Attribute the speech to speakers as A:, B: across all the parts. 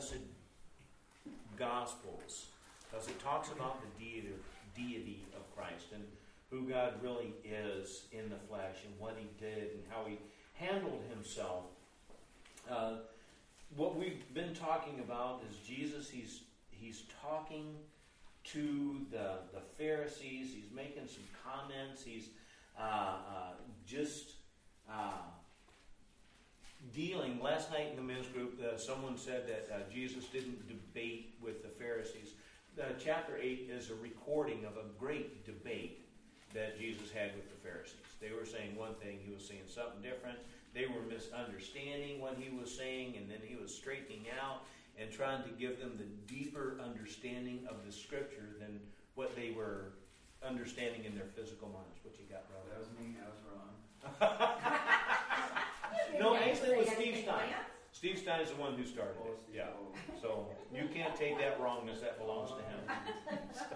A: blessed Gospels, because it talks about the deity of Christ and who God really is in the flesh and what he did and how he handled himself. What we've been talking about is Jesus. He's talking to the Pharisees. He's making some comments. He's just dealing. Last night in the men's group, someone said that Jesus didn't debate with the Pharisees. Chapter 8 is a recording of a great debate that Jesus had with the Pharisees. They were saying one thing, he was saying something different. They were misunderstanding what he was saying, and then he was straightening out and trying to give them the deeper understanding of the Scripture than what they were understanding in their physical minds. What you got, brother?
B: That was me. I was wrong.
A: No, actually it was Steve Stein. Steve Stein is the one who started it. Yeah. So you can't take that wrongness. That belongs to him.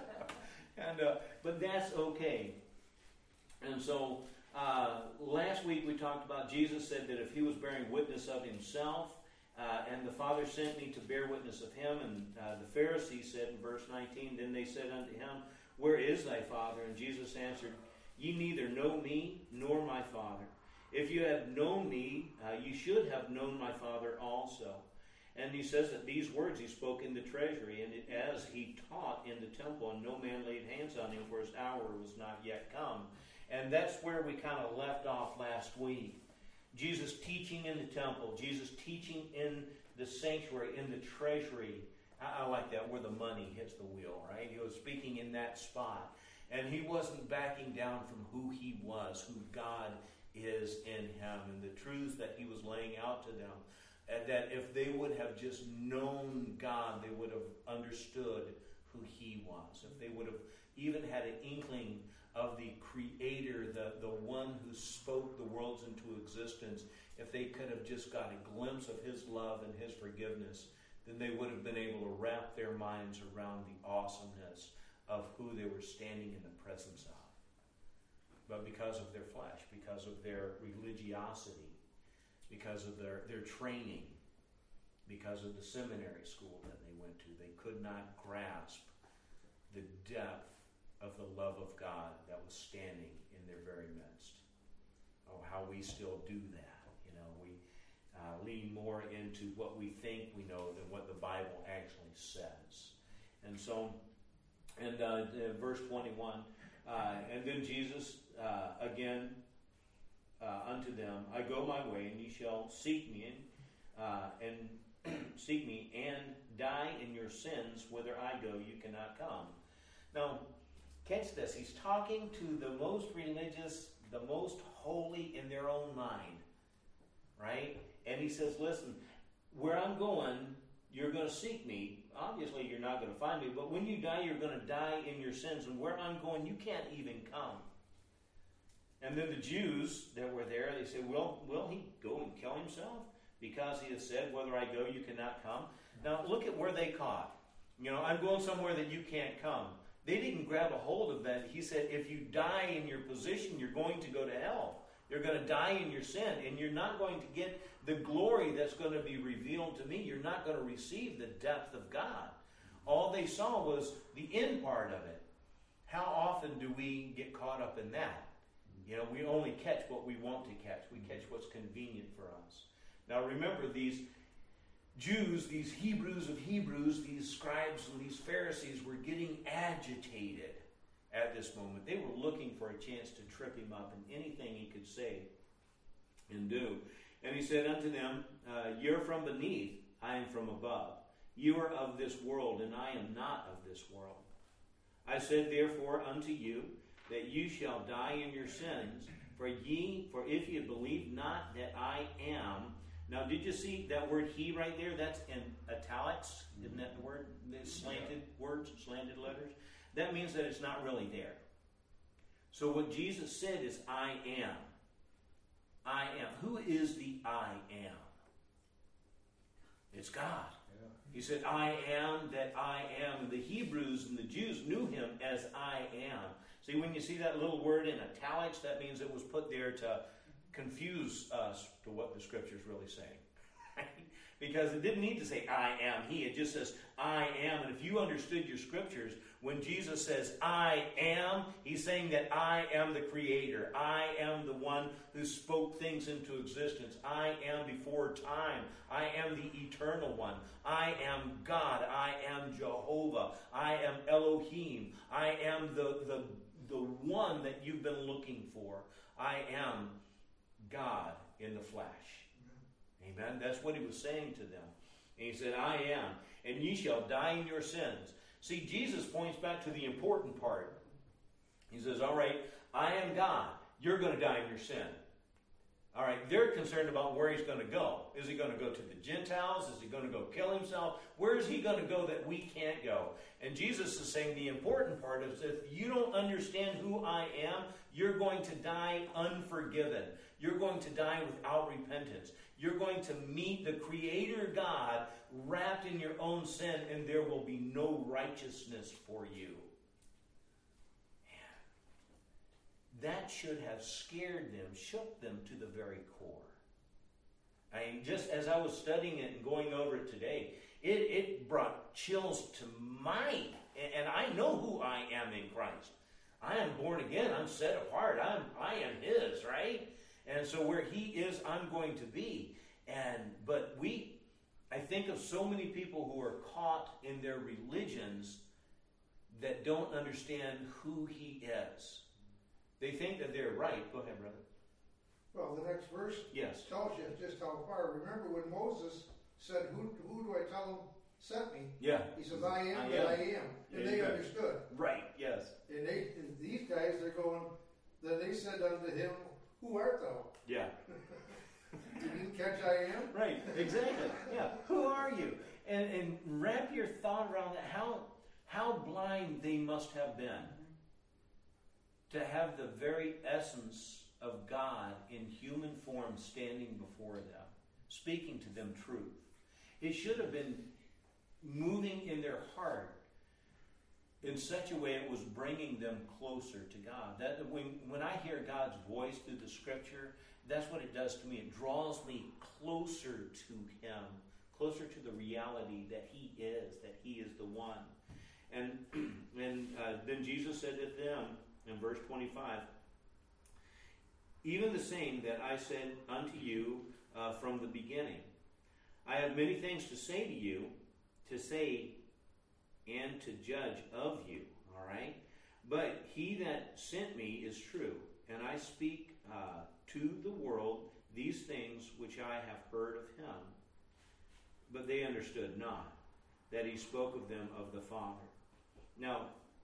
A: But that's okay. And so last week we talked about Jesus said that if he was bearing witness of himself, and the Father sent me to bear witness of him, and the Pharisees said in verse 19, then they said unto him, where is thy Father? And Jesus answered, ye neither know me nor my Father. If you had known me, you should have known my Father also. And he says that these words he spoke in the treasury, and as he taught in the temple, and no man laid hands on him, for his hour was not yet come. And that's where we kind of left off last week. Jesus teaching in the temple, Jesus teaching in the sanctuary, in the treasury. I like that, where the money hits the wheel, right? He was speaking in that spot. And he wasn't backing down from who he was, who God is in him, and the truths that he was laying out to them. And that if they would have just known God, they would have understood who he was. If they would have even had an inkling of the Creator, the one who spoke the worlds into existence, if they could have just got a glimpse of his love and his forgiveness, then they would have been able to wrap their minds around the awesomeness of who they were standing in the presence of. But because of their flesh, because of their religiosity, because of their training, because of the seminary school that they went to, they could not grasp the depth of the love of God that was standing in their very midst. Oh, how we still do that. You know, we lean more into what we think we know than what the Bible actually says. And so, and verse 21, and then Jesus again unto them, I go my way, and ye shall seek me, and seek me, and die in your sins. Whither I go, you cannot come. Now, catch this. He's talking to the most religious, the most holy in their own mind, right? And he says, listen, where I'm going, you're going to seek me. Obviously, you're not going to find me, but when you die, you're going to die in your sins. And where I'm going, you can't even come. And then the Jews that were there, they said, will he go and kill himself? Because he has said, whither I go, you cannot come. Now, look at where they caught. You know, I'm going somewhere that you can't come. They didn't grab a hold of that. He said, if you die in your position, you're going to go to hell. You're going to die in your sin, and you're not going to get the glory that's going to be revealed to me. You're not going to receive the depth of God. All they saw was the end part of it. How often do we get caught up in that? You know, we only catch what we want to catch. We catch what's convenient for us. Now remember, these Jews, these Hebrews of Hebrews, these scribes and these Pharisees were getting agitated at this moment. They were looking for a chance to trip him up in anything he could say and do. And he said unto them, you're from beneath, I am from above. You are of this world, and I am not of this world. I said therefore unto you, that you shall die in your sins, for if ye believe not that I am. Now, did you see that word he right there? That's in italics. Isn't that the word? The slanted words, slanted letters. That means that it's not really there. So what Jesus said is, I am. I am. Who is the I am? It's God. Yeah. He said, I am that I am. And the Hebrews and the Jews knew him as I am. See, when you see that little word in italics, that means it was put there to confuse us to what the Scripture's really saying. Because it didn't need to say, I am he. It just says, I am. And if you understood your scriptures, when Jesus says, I am, he's saying that I am the creator. I am the one who spoke things into existence. I am before time. I am the eternal one. I am God. I am Jehovah. I am Elohim. I am the one that you've been looking for. I am God in the flesh. Amen. That's what he was saying to them. And he said, I am, and ye shall die in your sins. See, Jesus points back to the important part. He says, all right, I am God. You're going to die in your sin. All right, they're concerned about where he's going to go. Is he going to go to the Gentiles? Is he going to go kill himself? Where is he going to go that we can't go? And Jesus is saying the important part is if you don't understand who I am, you're going to die unforgiven. You're going to die without repentance. You're going to meet the Creator God wrapped in your own sin, and there will be no righteousness for you. That should have scared them, shook them to the very core. I mean, just as I was studying it and going over it today, it brought chills to my, and I know who I am in Christ. I am born again. I'm set apart. I am His, right? And so where He is, I'm going to be. But I think of so many people who are caught in their religions that don't understand who He is. They think that they're right. Go ahead, brother.
B: Well, the next verse tells you just how far. Remember when Moses said, who do I tell him sent me?
A: Yeah.
B: He says, I am that I am. And they understood.
A: Right, yes.
B: And these guys, they're going, then they said unto him, who art thou?
A: Yeah.
B: You didn't catch I am?
A: Right, exactly. Yeah. Who are you? And wrap your thought around that. How blind they must have been to have the very essence of God in human form standing before them, speaking to them truth. It should have been moving in their heart in such a way it was bringing them closer to God. That when I hear God's voice through the Scripture, that's what it does to me. It draws me closer to Him, closer to the reality that He is the one. And then Jesus said to them in verse 25, even the same that I said unto you from the beginning. I have many things to say to you, to say and to judge of you, all right? But He that sent me is true, and I speak to the world these things which I have heard of Him. But they understood not that He spoke of them of the Father. Now,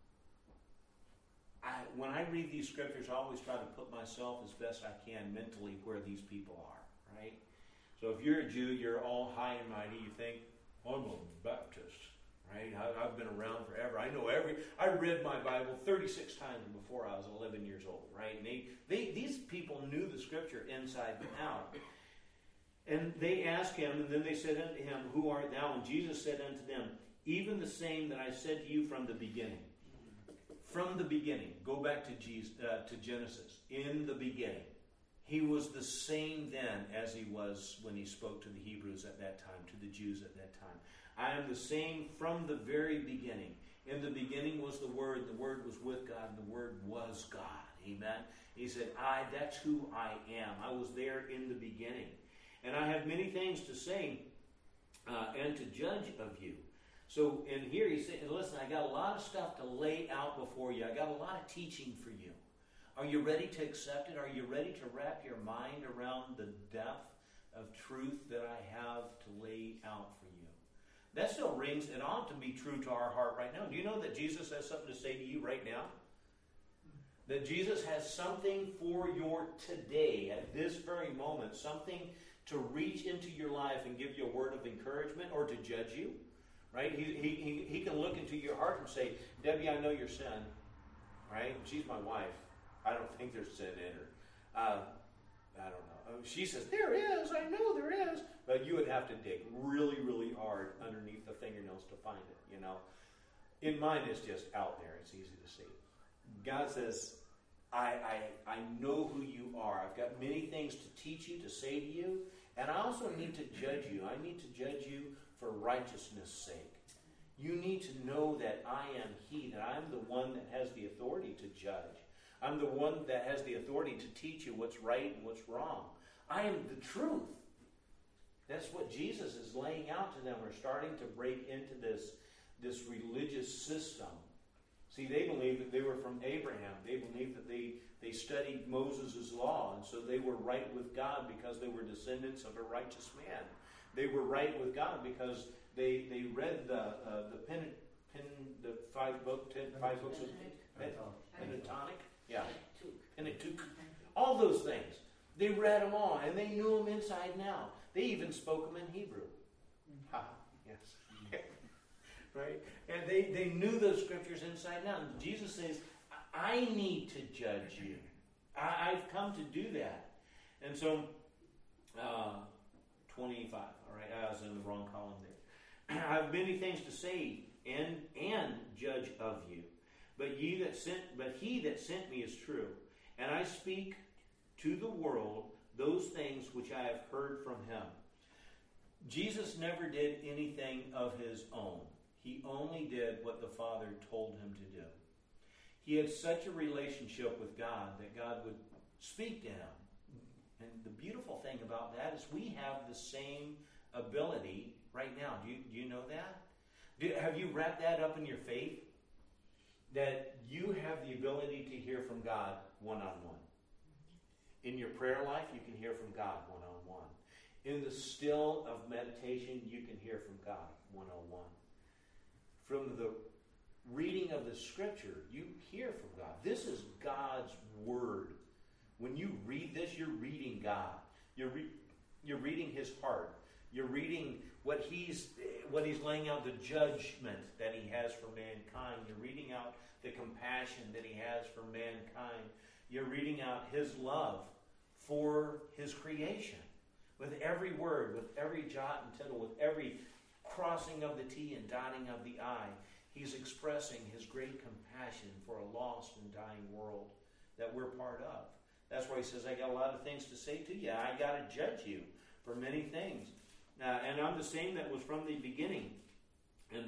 A: when I read these scriptures, I always try to put myself as best I can mentally where these people are, right? So if you're a Jew, you're all high and mighty. You think, I'm a Baptist, right? I've been around forever. I read my Bible 36 times before I was 11 years old, right? And these people knew the Scripture inside and out. And they asked Him, and then they said unto Him, who art thou? And Jesus said unto them, even the same that I said to you from the beginning. From the beginning. Go back to Genesis. In the beginning. He was the same then as He was when He spoke to the Hebrews at that time, to the Jews at that time. I am the same from the very beginning. In the beginning was the Word was with God, and the Word was God. Amen? He said, that's who I am. I was there in the beginning. And I have many things to say and to judge of you. So in here He's saying, listen, I got a lot of stuff to lay out before you. I got a lot of teaching for you. Are you ready to accept it? Are you ready to wrap your mind around the depth of truth that I have to lay out for you? That still rings, it ought to be true to our heart right now. Do you know that Jesus has something to say to you right now? That Jesus has something for your today, at this very moment, something to reach into your life and give you a word of encouragement or to judge you, right? He can look into your heart and say, Debbie, I know your sin, right? She's my wife. I don't think there's sin in her. I don't know. She says, there is. I know there is. But you would have to dig really, really hard underneath the fingernails to find it, you know. In mine, it's just out there. It's easy to see. God says, I know who you are. I've got many things to teach you, to say to you, And I also need to judge you. I need to judge you for righteousness' sake. You need to know that I am He, that I'm the one that has the authority to judge. I'm the one that has the authority to teach you what's right and what's wrong. I am the truth. That's what Jesus is laying out to them. We're starting to break into this religious system. See, they believed that they were from Abraham. They believed that they studied Moses' law, and so they were right with God because they were descendants of a righteous man. They were right with God because they read the five books of Pentatonic. Yeah, Pentateuch. All those things. They read them all, and they knew them inside and out. They even spoke them in Hebrew. Yes. Right? And they knew those scriptures inside and out. And Jesus says, I need to judge you. I've come to do that. And so, 25. All right, I was in the wrong column there. I have many things to say and judge of you. But he that sent me is true. And I speak to the world those things which I have heard from him. Jesus never did anything of his own. He only did what the Father told him to do. He had such a relationship with God that God would speak to him. And the beautiful thing about that is we have the same ability right now. Do you know that? Have you wrapped that up in your faith? That you have the ability to hear from God one-on-one. In your prayer life, you can hear from God one-on-one. In the still of meditation, you can hear from God one-on-one. From the reading of the Scripture, you hear from God. This is God's Word. When you read this, you're reading God. You're reading His heart. You're reading what He's laying out, the judgment that He has for mankind. You're reading out the compassion that He has for mankind. You're reading out His love for His creation. With every word, with every jot and tittle, with every crossing of the T and dotting of the I, He's expressing His great compassion for a lost and dying world that we're part of. That's why He says, I got a lot of things to say to you. I got to judge you for many things. And I'm the same that was from the beginning. And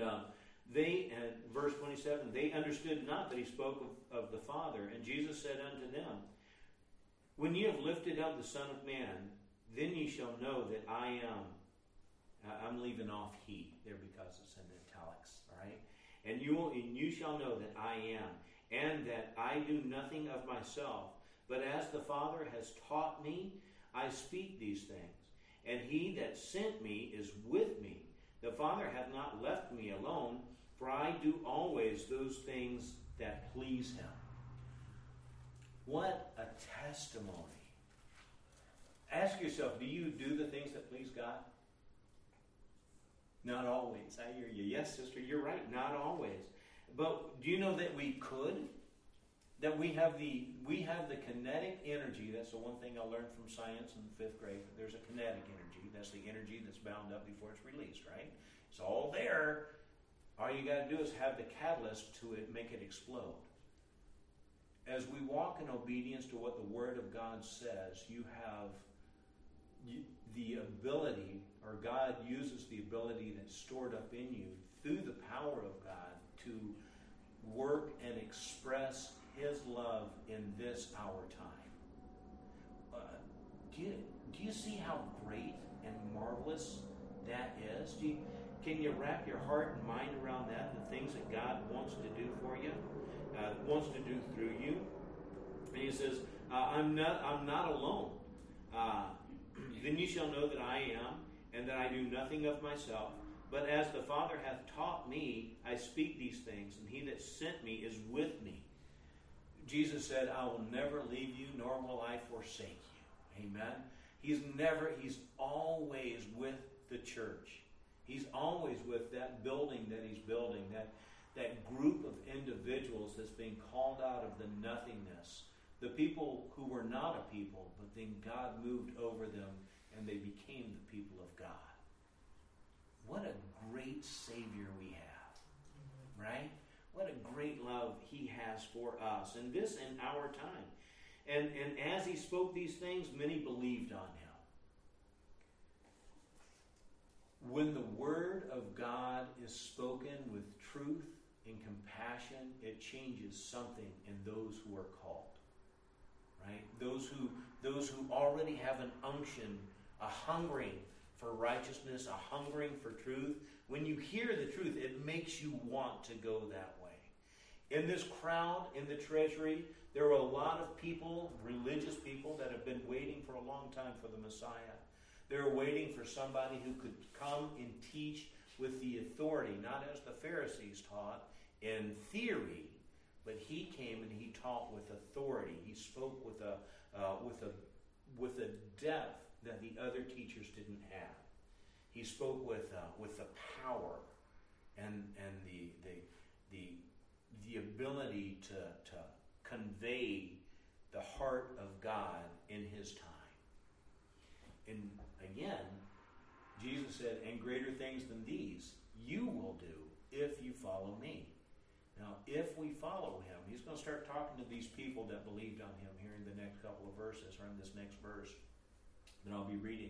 A: verse 27, they understood not that He spoke of the Father. And Jesus said unto them, when ye have lifted up the Son of Man, then ye shall know that I am. I'm leaving off He there because it's in italics, all right? And you shall know that I am, and that I do nothing of myself, but as the Father has taught me, I speak these things. And He that sent me is with me. The Father hath not left me alone, for I do always those things that please Him. What a testimony. Ask yourself, do you do the things that please God? Not always. I hear you. Yes, sister, you're right. Not always. But do you know that we could? That we have the kinetic energy. That's the one thing I learned from science in the 5th grade. There's a kinetic energy. That's the energy that's bound up before it's released, right? It's all there. All you got to do is have the catalyst to make it explode. As we walk in obedience to what the Word of God says, you have the ability, or God uses the ability that's stored up in you through the power of God to work and express His love in this our time. Do you see how great and marvelous that is? Can you wrap your heart and mind around that, the things that God wants to do for you, wants to do through you? And He says, I'm not alone. Then you shall know that I am, and that I do nothing of myself. But as the Father hath taught me, I speak these things, and He that sent me is with me. Jesus said, I will never leave you, nor will I forsake you. Amen? He's always with the church. He's always with that building that He's building, that group of individuals that's being called out of the nothingness. The people who were not a people, but then God moved over them and they became the people of God. What a great Savior we have, right? What a great love He has for us, and this in our time. And as He spoke these things, many believed on Him. When the Word of God is spoken with truth and compassion, it changes something in those who are called. Right? Those who already have an unction, a hungering for righteousness, a hungering for truth. When you hear the truth, it makes you want to go that way. In this crowd, in the treasury, there were a lot of people, religious people, that have been waiting for a long time for the Messiah. They're waiting for somebody who could come and teach with the authority, not as the Pharisees taught in theory, but he came and he taught with authority. He spoke with a depth that the other teachers didn't have. He spoke with the power and the ability to convey the heart of God in his time. And again, Jesus said, "And greater things than these you will do if you follow me." Now, if we follow him, he's going to start talking to these people that believed on him here in the next couple of verses, or in this next verse that I'll be reading.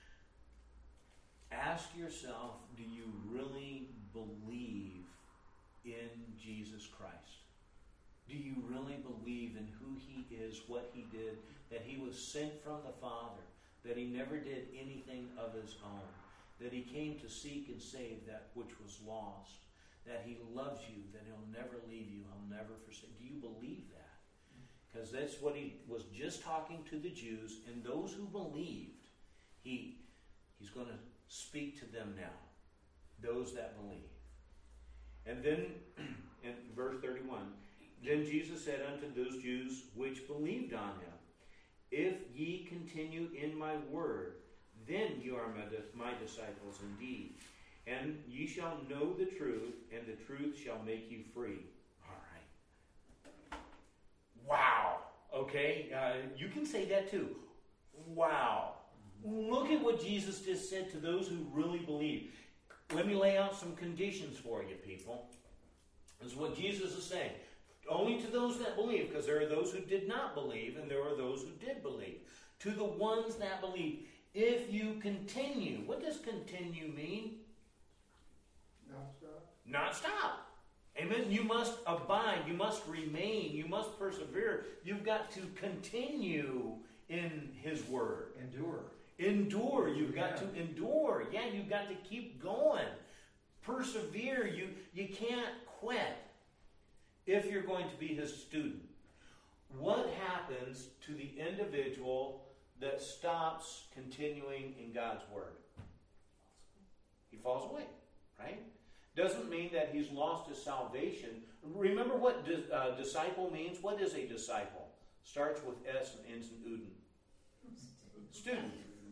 A: Ask yourself, do you really believe in Jesus Christ? Do you really believe in who he is, what he did, that he was sent from the Father, that he never did anything of his own, that he came to seek and save that which was lost, that he loves you, that he'll never leave you, he'll never forsake? Do you believe that? Because that's what he was just talking to the Jews, and those who believed, he's going to speak to them now, those that believe. And then in verse 31, then Jesus said unto those Jews which believed on him, if ye continue in my word, then you are my disciples indeed. And ye shall know the truth, and the truth shall make you free. All right. Wow. Okay? You can say that too. Wow. Look at what Jesus just said to those who really believe. Let me lay out some conditions for you, people. This is what Jesus is saying. Only to those that believe, because there are those who did not believe, and there are those who did believe. To the ones that believe, if you continue. What does continue mean?
B: Not stop.
A: Not stop. Amen. You must abide. You must remain. You must persevere. You've got to continue in his word. Endure. You've got to endure. Yeah, you've got to keep going. Persevere. You can't quit if you're going to be his student. What happens to the individual that stops continuing in God's word? He falls away, right? Doesn't mean that he's lost his salvation. Remember what disciple means? What is a disciple? Starts with S and ends in Uden. Student.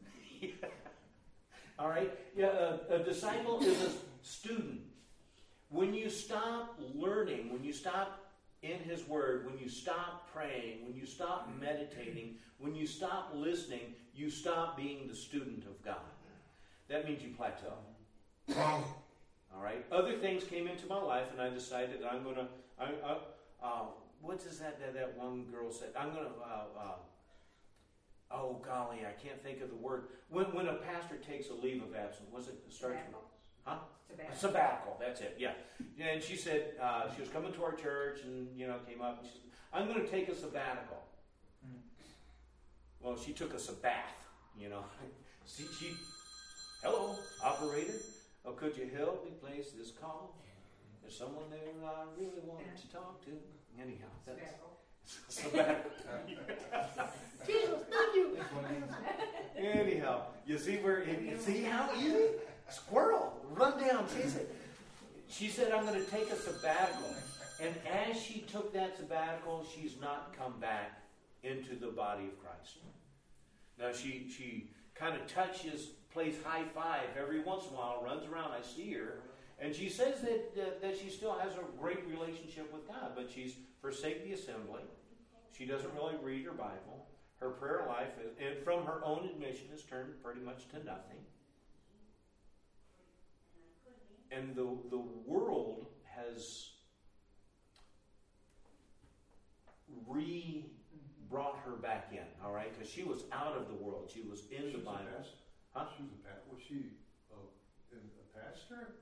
A: All right? Yeah, a disciple is a student. When you stop learning, when you stop in his word, when you stop praying, when you stop meditating, when you stop listening, you stop being the student of God. That means you plateau. All right? Other things came into my life, and I decided that I'm going to... what is that one girl said? I'm going to... oh, golly, I can't think of the word. When a pastor takes a leave of absence, what's it?
C: Sabbatical.
A: Huh? Sabbatical, that's it, yeah. And she said, she was coming to our church and, came up and she said, I'm going to take a sabbatical. Well, she took us a bath, She hello, operator. Oh, could you help me place this call? There's someone there I really want to talk to. Anyhow, that's sabbatical. Jesus, thank you. Anyhow, you see see how easy? Squirrel, run down, chase it. She said, I'm going to take a sabbatical. And as she took that sabbatical, she's not come back into the body of Christ. Now, she kind of plays high five every once in a while, runs around, I see her. And she says that she still has a great relationship with God, but she's forsaken the assembly. She doesn't really read her Bible. Her prayer life, and from her own admission, has turned pretty much to nothing. And the world has brought her back in, all right? Because she was out of the world. She was in the Bible.
D: Huh? She was a pastor. Was she in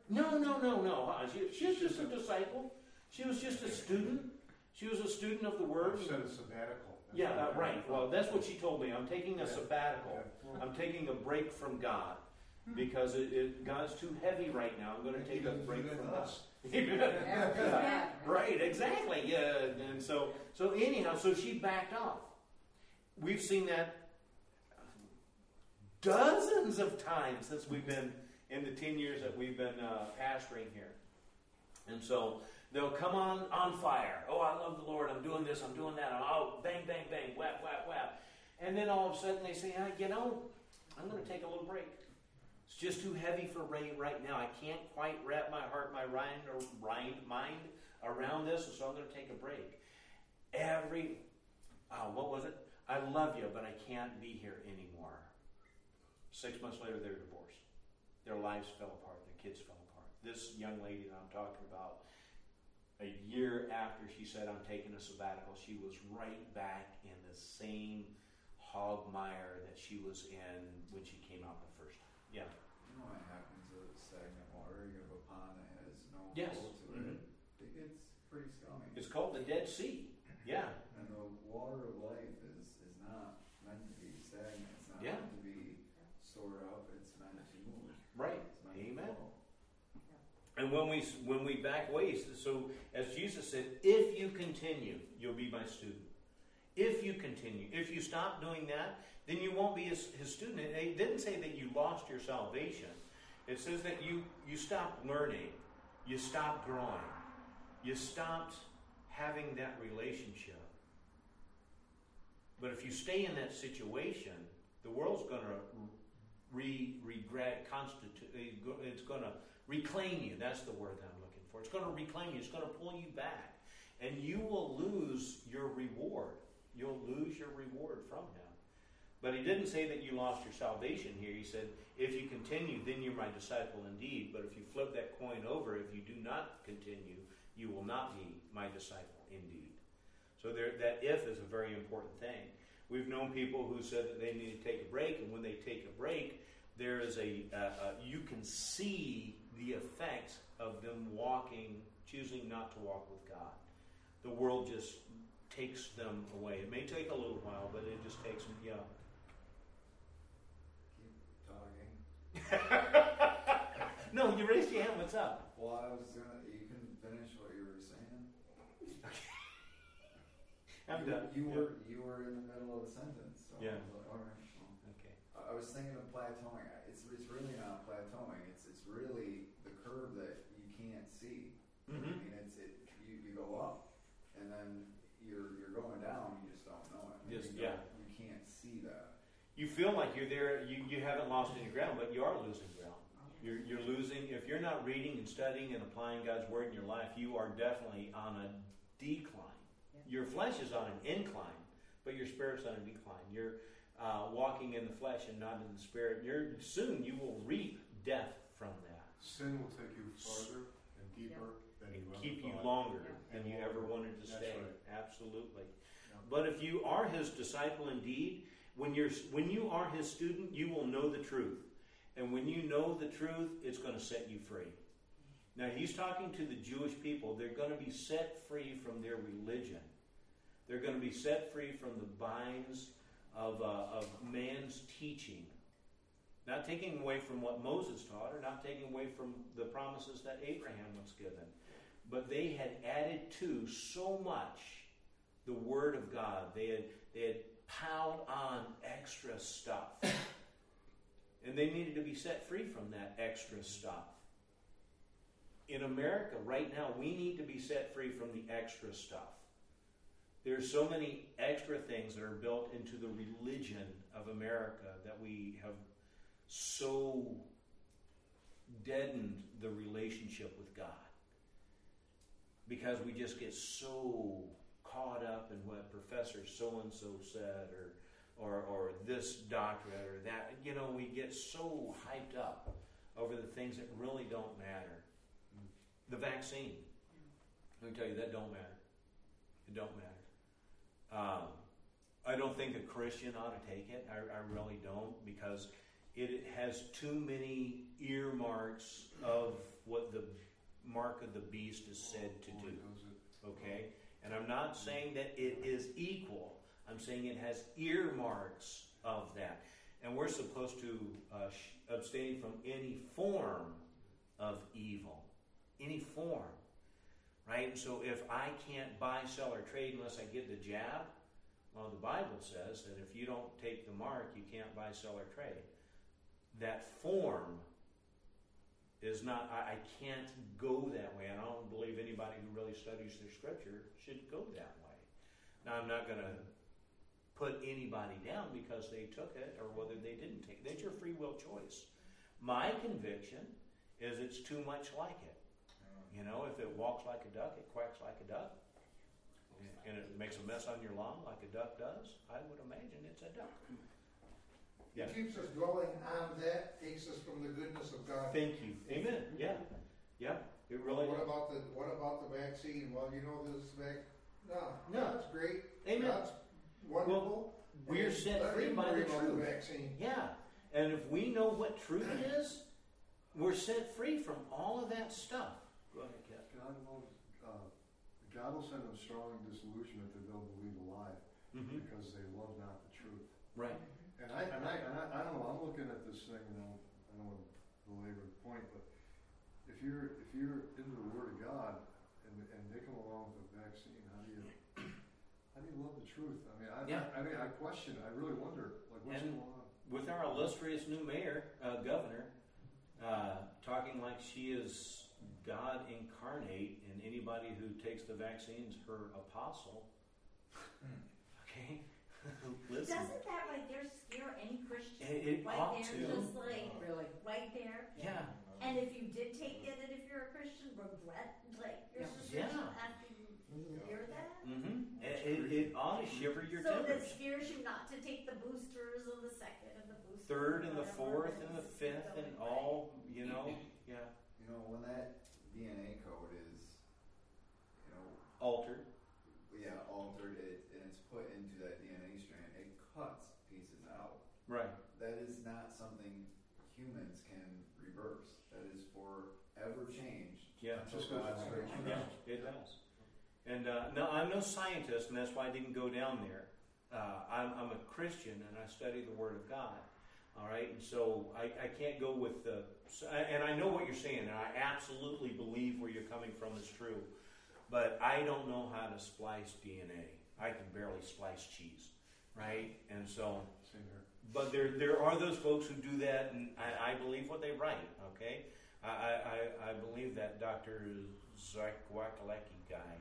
A: No. She was just a disciple. She was just a student. She was a student of the Word.
B: You said a sabbatical.
A: Right. Well, that's what she told me. I'm taking a sabbatical. I'm taking a break from God because God's too heavy right now. I'm going to take a break from us. Right, exactly. Yeah, and so anyhow, so she backed off. We've seen that dozens of times since we've been in the 10 years that we've been pastoring here. And so they'll come on fire. Oh, I love the Lord. I'm doing this. I'm doing that. Bang, bang, bang, whap, whap, whap. And then all of a sudden they say, I'm going to take a little break. It's just too heavy for Ray right now. I can't quite wrap my heart, my mind around this, so I'm going to take a break. What was it? I love you, but I can't be here anymore. 6 months later, they're divorced. Their lives fell apart. Their kids fell apart. This young lady that I'm talking about, a year after she said, I'm taking a sabbatical, she was right back in the same hog mire that she was in when she came out the first time. Yeah.
C: You know what happens with stagnant water? You have a pond that has no
A: flow
C: to it. It gets pretty scummy.
A: It's called the Dead Sea. Yeah.
C: And the water of life is not meant to be stagnant. It's not meant to be stored up. It's meant to move.
A: Right.
C: Amen.
A: And when we back ways, so as Jesus said, if you continue, you'll be my student. If you continue, if you stop doing that, then you won't be his student. It didn't say that you lost your salvation. It says that you stopped learning, you stopped growing, you stopped having that relationship. But if you stay in that situation, the world's going to it's going to reclaim you. That's the word that I'm looking for. It's going to reclaim you. It's going to pull you back. And you will lose your reward. You'll lose your reward from him. But he didn't say that you lost your salvation here. He said, if you continue, then you're my disciple indeed. But if you flip that coin over, if you do not continue, you will not be my disciple indeed. So that if is a very important thing. We've known people who said that they need to take a break, and when they take a break, there is you can see the effects of them choosing not to walk with God. The world just takes them away. It may take a little while, but it just takes them,
C: Keep talking.
A: No, you raised your hand. What's up?
C: Well, you can finish what you were saying.
A: Okay. I'm done.
C: You were in the middle of a sentence. So
A: yeah.
C: I was like, all right. Well,
A: okay.
C: I was thinking of plateauing. It's really not plateauing. It's really the curve that you can't see.
A: Mm-hmm.
C: I mean, you go up, and then you're going down. You just don't know it. You can't see that.
A: You feel like you're there. You haven't lost any ground, but you are losing ground. You're losing. If you're not reading and studying and applying God's word in your life, you are definitely on a decline. Your flesh is on an incline, but your spirit's on a decline. You're walking in the flesh and not in the spirit. Soon you will reap death from that.
B: Sin will take you farther and deeper than you ever
A: keep you
B: thought.
A: longer than you ever wanted to stay.
B: Right.
A: Absolutely. Yeah. But if you are his disciple indeed, when you are his student, you will know the truth. And when you know the truth, it's going to set you free. Now, he's talking to the Jewish people. They're going to be set free from their religion. They're going to be set free from the binds of man's teaching. Not taking away from what Moses taught, or not taking away from the promises that Abraham was given. But they had added to so much the Word of God. They had piled on extra stuff. And they needed to be set free from that extra stuff. In America right now, we need to be set free from the extra stuff. There's so many extra things that are built into the religion of America that we have so deadened the relationship with God. Because we just get so caught up in what Professor so-and-so said, or this doctorate or that. We get so hyped up over the things that really don't matter. The vaccine. Let me tell you, that don't matter. It don't matter. I don't think a Christian ought to take it. I really don't, because it has too many earmarks of what the mark of the beast is said to do. Okay? And I'm not saying that it is equal. I'm saying it has earmarks of that. And we're supposed to abstain from any form of evil. Any form. Right? So if I can't buy, sell, or trade unless I get the jab, well, the Bible says that if you don't take the mark, you can't buy, sell, or trade. That form is not, I can't go that way. And I don't believe anybody who really studies their scripture should go that way. Now, I'm not going to put anybody down because they took it or whether they didn't take it. That's your free will choice. My conviction is it's too much like it. You know, if it walks like a duck, it quacks like a duck. And it makes a mess on your lawn like a duck does, I would imagine it's a duck. Yeah.
B: It keeps us dwelling on that, takes us from the goodness of God.
A: Thank you. Amen. Yeah. Yeah. It really
B: What about the vaccine? Well, you know this No. That's great.
A: Amen.
B: That's wonderful.
A: Well, we're set free by the truth.
B: Vaccine.
A: Yeah. And if we know what truth is, we're set free from all of that stuff. Go ahead, Kat.
D: God will send them strong disillusion if they don't believe a lie, because they love not the truth.
A: Right.
D: And I don't know. I'm looking at this thing, and I don't want to belabor the point, but if you're into the Word of God, and they come along with a vaccine, how do you love the truth? I mean, I question. I really wonder, like, what's going on?
A: With our illustrious new mayor, governor, talking like she is God incarnate, and anybody who takes the vaccines, her apostle. Okay. Listen.
E: Doesn't that right there scare any Christian?
A: It
E: right
A: ought
E: there,
A: to.
E: just like really right there.
A: Yeah.
E: And if you did take it, and if you're a Christian, regret like your suspicion after you hear that.
A: Mm-hmm. It ought to shiver your
E: so
A: timbers.
E: that scares you not to take the boosters and the second and the booster.
A: Third and the fourth and the fifth and all, you know. Yeah.
C: You know, when that DNA code is,
A: altered.
C: Yeah, altered it, and it's put into that DNA strand, it cuts pieces out.
A: Right.
C: That is not something humans can reverse. That is forever changed.
A: Yeah.
C: Just God's
A: yeah, it does. And no, I'm no scientist, and that's why I didn't go down there. I'm a Christian, and I study the Word of God. All right, and so I can't go with the, and I know what you're saying, and I absolutely believe where you're coming from is true, but I don't know how to splice DNA. I can barely slice cheese, right? And so, but there are those folks who do that, and I believe what they write. Okay, I believe that Dr. Zakwakaleki guy.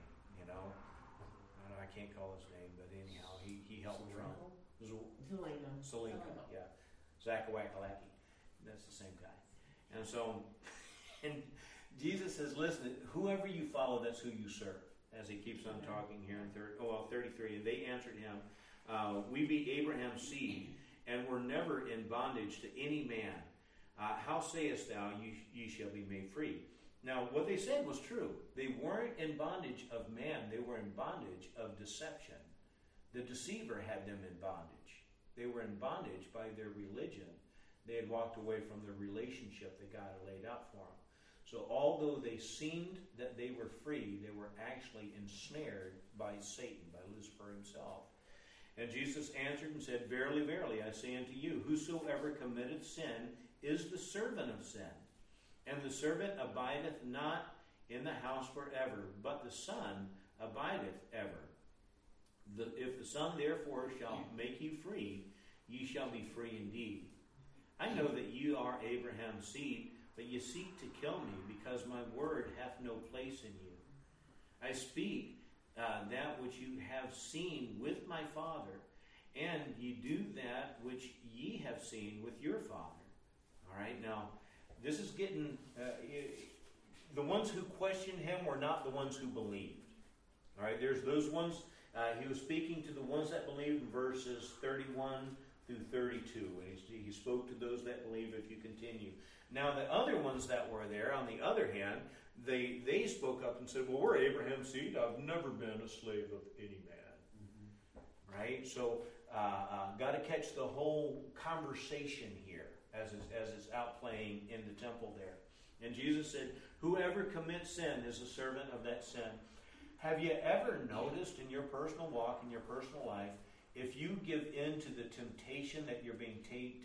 A: I can't call his name, but anyhow, he helped Trump. Zelenko, yeah. Zakwakaleki. That's the same guy. And so, and Jesus says, listen, whoever you follow, that's who you serve. As he keeps on talking here in 33. And they answered him, we be Abraham's seed, and were never in bondage to any man. How sayest thou, ye shall be made free? Now, what they said was true. They weren't in bondage of man. They were in bondage of deception. The deceiver had them in bondage. They were in bondage by their religion. They had walked away from the relationship that God had laid out for them. So although they seemed that they were free, they were actually ensnared by Satan, by Lucifer himself. And Jesus answered and said, Verily, verily, I say unto you, whosoever committeth sin is the servant of sin. And the servant abideth not in the house forever, but the Son abideth ever. If the Son therefore shall make you free, ye shall be free indeed. I know that you are Abraham's seed, but ye seek to kill me, because my word hath no place in you. I speak that which you have seen with my Father, and ye do that which ye have seen with your father. All right, now, this is getting... the ones who questioned him were not the ones who believed. All right, there's those ones... he was speaking to the ones that believed in verses 31 through 32. And he spoke to those that believe if you continue. Now, the other ones that were there, on the other hand, they spoke up and said, well, we're Abraham's seed. I've never been a slave of any man. Mm-hmm. Right? So, got to catch the whole conversation here. as it's out playing in the temple there. And Jesus said, whoever commits sin is a servant of that sin. Have you ever noticed in your personal walk, in your personal life, if you give in to the temptation that you're being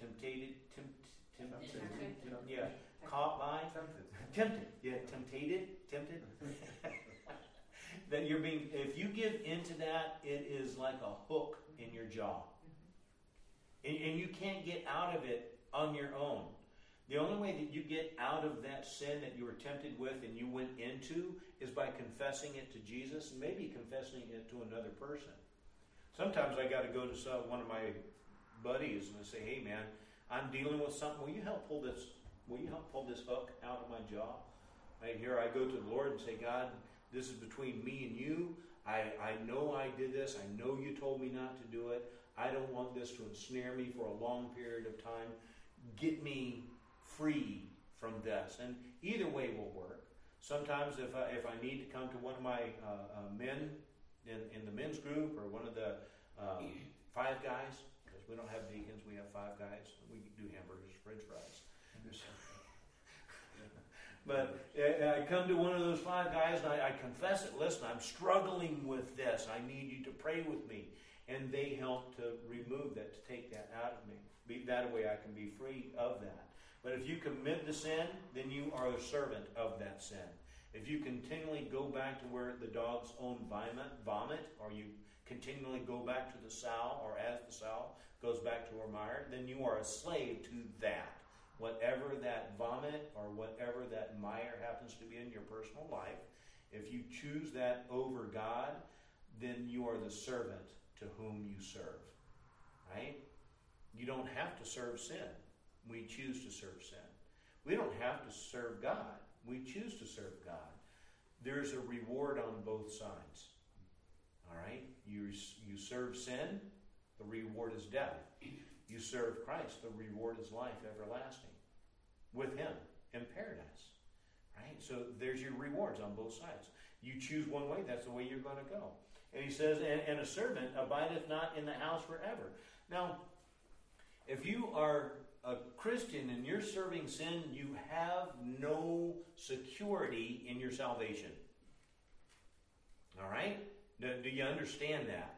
A: caught by? Tempted. Yeah, tempted. That you're being, if you give into that, it is like a hook in your jaw. And you can't get out of it on your own. The only way that you get out of that sin that you were tempted with and you went into is by confessing it to Jesus and maybe confessing it to another person. Sometimes I got to go to one of my buddies and I say, hey man, I'm dealing with something. Will you help pull this hook out of my jaw? Right here I go to the Lord and say, God, this is between me and you. I know I did this. I know you told me not to do it. I don't want this to ensnare me for a long period of time. Get me free from this. And either way will work. Sometimes if I need to come to one of my men in the men's group or one of the 5 guys, because we don't have deacons, we have 5 guys. We do hamburgers, french fries. But I come to one of those 5 guys and I confess it. Listen, I'm struggling with this. I need you to pray with me. And they help to remove that, to take that out of me. That way I can be free of that. But if you commit the sin, then you are a servant of that sin. If you continually go back to where the dog's own vomit, or you continually go back to the sow, or as the sow goes back to her mire, then you are a slave to that. Whatever that vomit or whatever that mire happens to be in your personal life, if you choose that over God, then you are the servant to whom you serve. Right? You don't have to serve sin. We choose to serve sin. We don't have to serve God. We choose to serve God. There's a reward on both sides. All right? You serve sin, the reward is death. You serve Christ, the reward is life everlasting with Him in paradise. Right? So there's your rewards on both sides. You choose one way, that's the way you're going to go. And he says, and a servant abideth not in the house forever. Now, if you are a Christian and you're serving sin, you have no security in your salvation. All right? Do you understand that?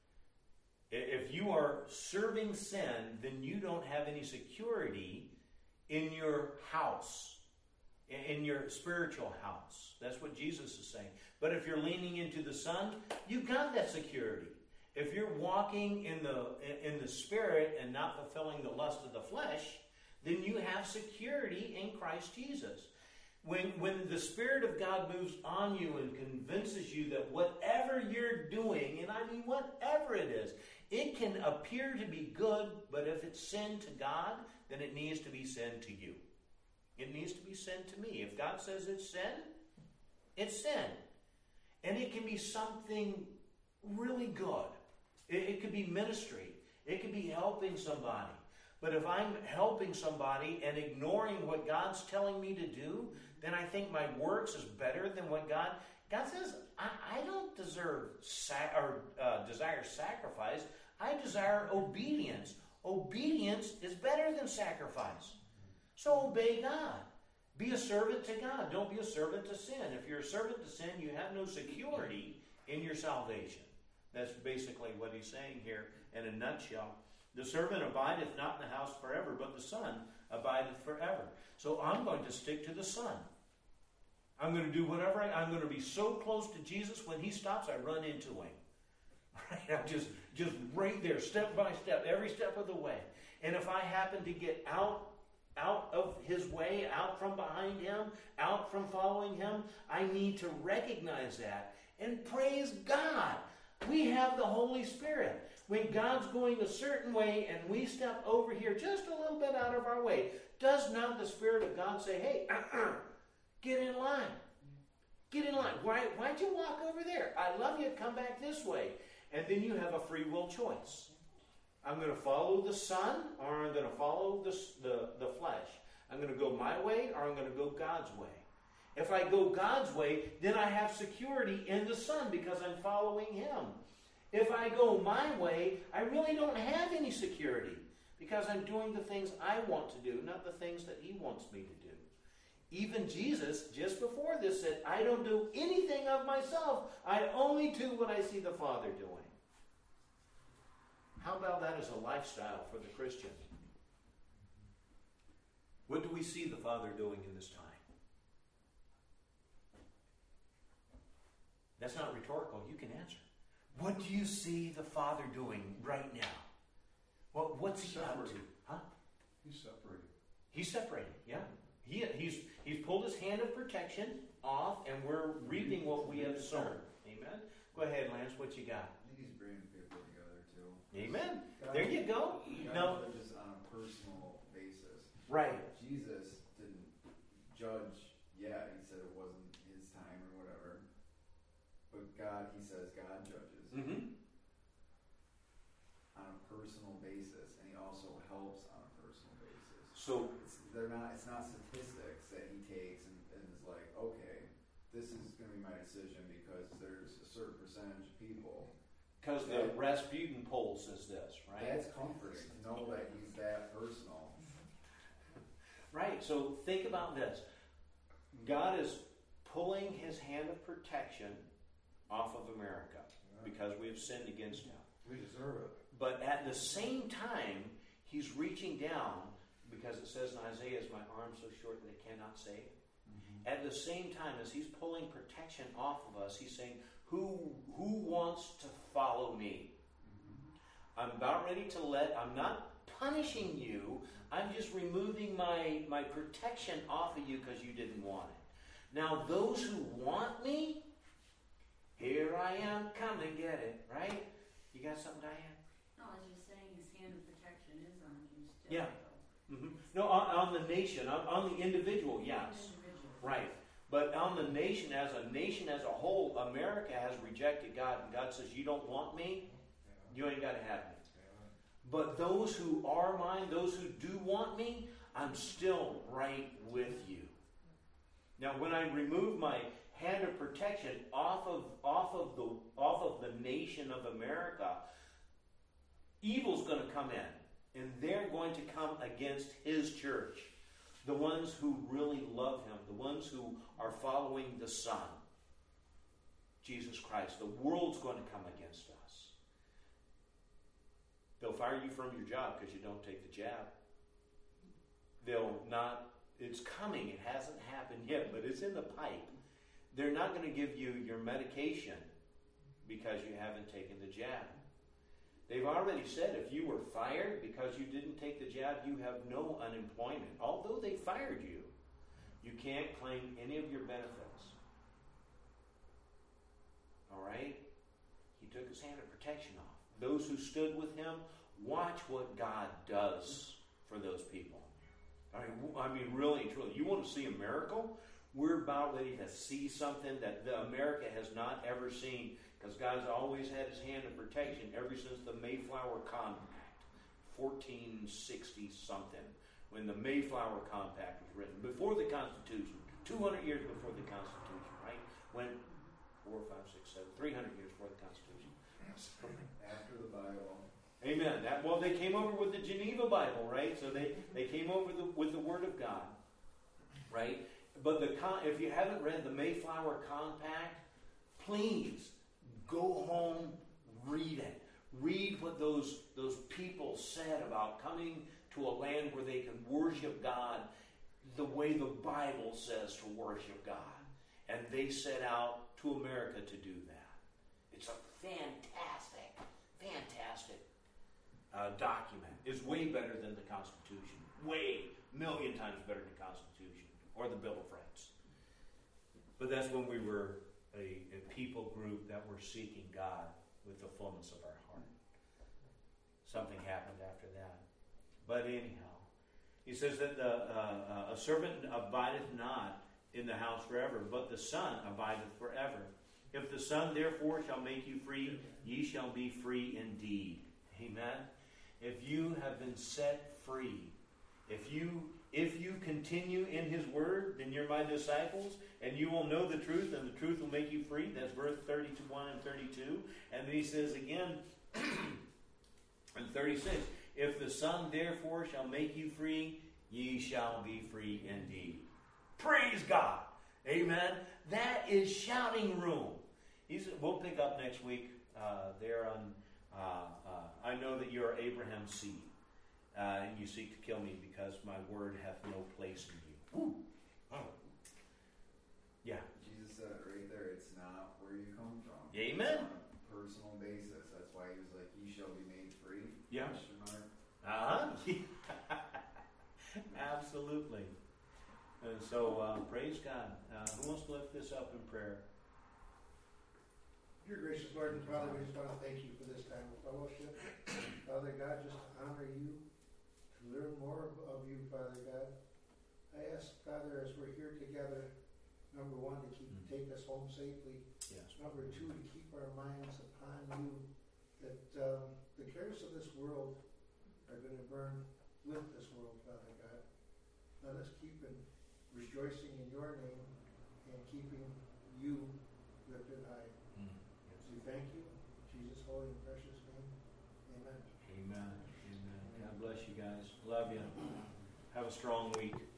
A: If you are serving sin, then you don't have any security in your house, in your spiritual house. That's what Jesus is saying. But if you're leaning into the Son, you've got that security. If you're walking in the Spirit and not fulfilling the lust of the flesh, then you have security in Christ Jesus. When the Spirit of God moves on you and convinces you that whatever you're doing, and I mean whatever it is, it can appear to be good, but if it's sin to God, then it needs to be sin to you. It needs to be sin to me. If God says it's sin, it's sin. And it can be something really good. It could be ministry. It could be helping somebody. But if I'm helping somebody and ignoring what God's telling me to do, then I think my works is better than what God says. I don't desire sacrifice. I desire obedience. Obedience is better than sacrifice. So obey God. Be a servant to God. Don't be a servant to sin. If you're a servant to sin, you have no security in your salvation. That's basically what he's saying here in a nutshell. The servant abideth not in the house forever, but the Son abideth forever. So I'm going to stick to the Son. I'm going to do whatever I'm going to be so close to Jesus, when he stops, I run into him. Right? I'm just right there, step by step, every step of the way. And if I happen to get out of his way, out from behind him, out from following him, I need to recognize that and praise God. We have the Holy Spirit. When God's going a certain way and we step over here just a little bit out of our way, does not the Spirit of God say, hey, get in line. Get in line. Why'd you walk over there? I love you. Come back this way. And then you have a free will choice. I'm going to follow the Son, or I'm going to follow the flesh. I'm going to go my way, or I'm going to go God's way. If I go God's way, then I have security in the Son because I'm following him. If I go my way, I really don't have any security because I'm doing the things I want to do, not the things that he wants me to do. Even Jesus, just before this, said, I don't do anything of myself. I only do what I see the Father doing. How about that as a lifestyle for the Christian? What do we see the Father doing in this time? That's not rhetorical. You can answer. What do you see the Father doing right now? Well, what's he up to? Huh?
D: He's separated.
A: He's separated, yeah. He's pulled his hand of protection off, and we're reaping what we have sown. Amen? Go ahead, Lance. What you got?
C: I think he's bringing people together, too.
A: Amen. There you go.
C: No, just on a personal basis.
A: Right.
C: Jesus didn't judge yet. He said it wasn't his time or whatever. But God, he says God judges.
A: Mm-hmm.
C: On a personal basis, and he also helps on a personal basis.
A: So
C: it's not statistics that he takes and is like, okay, this is going to be my decision because there's a certain percentage of people.
A: Because the Rasputin poll says this, right?
C: That's comforting to know that he's that personal.
A: Right. So think about this. God is pulling his hand of protection off of America because we have sinned against him.
D: We deserve it.
A: But at the same time, he's reaching down, because it says in Isaiah, is my arm so short that it cannot save? Mm-hmm. At the same time, as he's pulling protection off of us, he's saying, who wants to follow me? Mm-hmm. I'm about ready to I'm not punishing you, I'm just removing my protection off of you because you didn't want it. Now, those who want me, here I am, come and get it, right? You got something, Diane?
E: No, I was just saying his hand of protection is on you still.
A: Yeah. Mm-hmm. No, on the nation, on the individual, yes. Right. But on the nation as a whole, America has rejected God, and God says, you don't want me, you ain't got to have me. But those who are mine, those who do want me, I'm still right with you. Now, when I remove my hand of protection off of the nation of America, evil's going to come in, and they're going to come against his church. The ones who really love him, the ones who are following the Son, Jesus Christ. The world's going to come against us. They'll fire you from your job because you don't take the jab. It's coming. It hasn't happened yet, but it's in the pipe. They're not going to give you your medication because you haven't taken the jab. They've already said if you were fired because you didn't take the jab, you have no unemployment. Although they fired you, you can't claim any of your benefits. All right? He took his hand of protection off. Those who stood with him, watch what God does for those people. I mean, really, truly. You want to see a miracle? We're about ready to see something that America has not ever seen, because God's always had his hand of protection ever since the Mayflower Compact, 1460-something, when the Mayflower Compact was written, before the Constitution, 200 years before the Constitution, right? When 4, 5, 6, 7, 300 years before the Constitution.
C: After the Bible.
A: Amen. They came over with the Geneva Bible, right? So they came over with the Word of God, right? But if you haven't read the Mayflower Compact, please go home, read it. Read what those people said about coming to a land where they can worship God the way the Bible says to worship God. And they set out to America to do that. It's a fantastic document. It's way better than the Constitution. Way, million times better than the Constitution or the Bill of Rights. But that's when we were a people group that were seeking God with the fullness of our heart. Something happened after that. But anyhow, he says that a servant abideth not in the house forever, but the Son abideth forever. If the Son therefore shall make you free, ye shall be free indeed. Amen. If you have been set free, if you continue in his word, then you're my disciples, and you will know the truth, and the truth will make you free. That's verse 31 and 32. And then he says again in 36, If the Son therefore shall make you free, ye shall be free indeed. Praise God. Amen. That is shouting room. We'll pick up next week there on, I know that you are Abraham's seed, and you seek to kill me because my word hath no place in you. Woo. Oh. Yeah.
C: Jesus said it right there. It's not where you come from.
A: Amen.
C: It's on a personal basis. That's why he was like, "Ye shall be made free."
A: Yeah.
C: Question mark.
A: Absolutely. And so, praise God. Who wants to lift this up in prayer?
B: Dear gracious Lord and Father, we just want to thank you for this time of fellowship. Father God, just to honor you, to learn more of you, Father God. I ask, Father, as we're here together, number one, to take us home safely.
A: Yes.
B: Number two, to keep our minds upon you, that the cares of this world are going to burn with this world, Father God. Let us keep rejoicing in your name and keeping you lifted high. We thank you in Jesus' holy and precious name. Amen.
A: Amen. Amen. God bless you guys. Love you. Have a strong week.